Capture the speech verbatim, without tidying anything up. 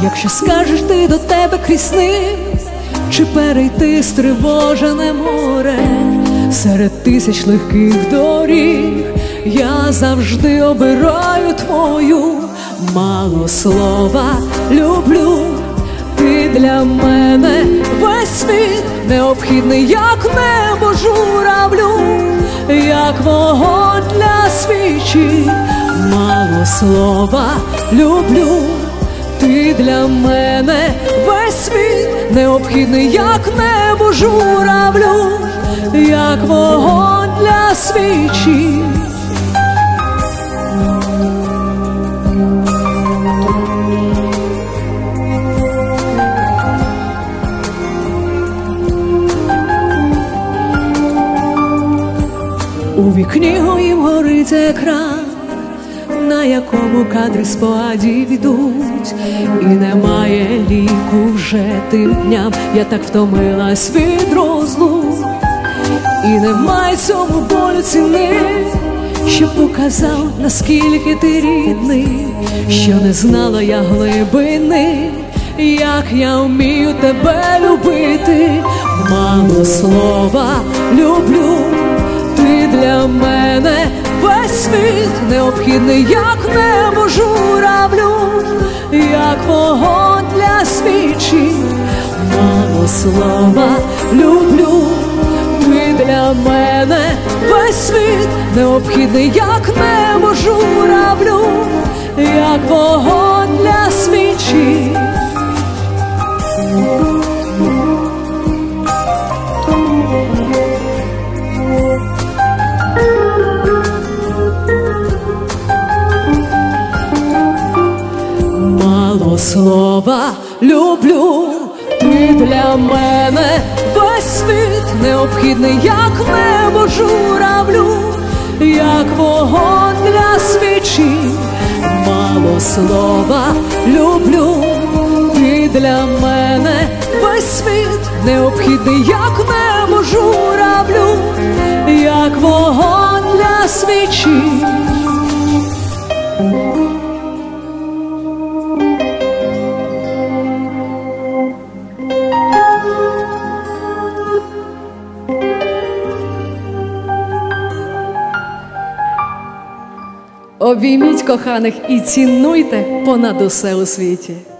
Якщо скажеш ти до тебе крізь сни, чи перейти стривожене море, серед тисяч легких доріг я завжди обираю твою. Мало слова люблю, ти для мене весь світ, необхідний, як небо журавлю, як вогонь для свічі. Мало слова люблю, ти для мене весь світ, необхідний, як небо журавлю, як вогонь для свічі. У вікні моїм горить екран, на якому кадри спогадів ідуть, і немає ліку вже тим дням, я так втомилась від розлук. І немає цьому болю ціни, що показав, наскільки ти рідний, що не знала я глибини, як я вмію тебе любити. Мало слова люблю, ти для мене весь світ, необхідний, як небо журавлю, як вогонь для свічі. Мало слова люблю, ти для мене весь світ, необхідний, як небо журавлю, як вогонь для свічі. Мало слова люблю, ти для мене весь світ, необхідний, як небо журавлю, як вогонь для свічі. Мало слова люблю, ти для мене весь світ, необхідний, як небо журавлю, як вогонь для свічі. Обійміть коханих і цінуйте понад усе у світі.